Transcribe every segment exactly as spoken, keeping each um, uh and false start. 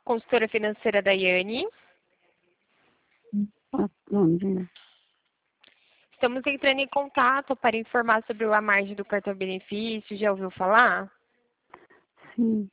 Consultora financeira Daiane. Bom dia. Estamos entrando em contato para informar sobre a margem do cartão benefício. Já ouviu falar? Sim,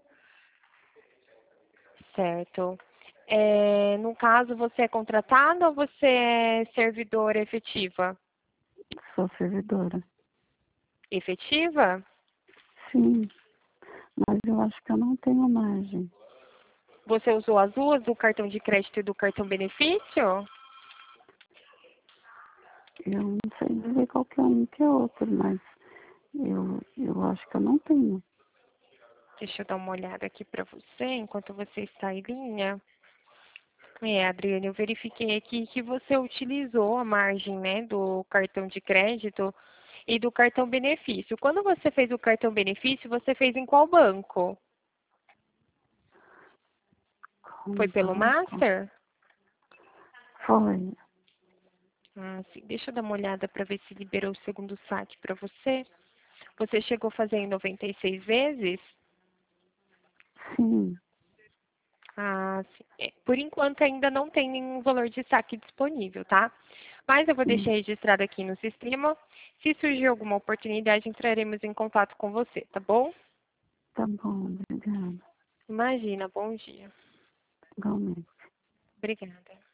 Certo. É, no caso, você é contratada ou você é servidora efetiva? sou servidora. Efetiva? Sim, mas eu acho que eu não tenho margem. Você usou as duas, do cartão de crédito e do cartão benefício? Eu não sei dizer qual que é um que é outro, mas eu, eu acho que eu não tenho. Deixa eu dar uma olhada aqui para você, enquanto você está em linha. É, Adriane, eu verifiquei aqui que você utilizou a margem, né, do cartão de crédito e do cartão benefício. Quando você fez o cartão benefício, você fez em qual banco? Com Foi pelo banco? Master? Foi. Ah, sim. Deixa eu dar uma olhada para ver se liberou o segundo saque para você. Você chegou a fazer em noventa e seis vezes? Sim, Ah, sim. É, por enquanto ainda não tem nenhum valor de saque disponível, tá? Mas eu vou sim. deixar registrado aqui no sistema. Se surgir alguma oportunidade, entraremos em contato com você, tá bom? Tá bom, obrigada. Imagina, bom dia. Igualmente. Obrigada.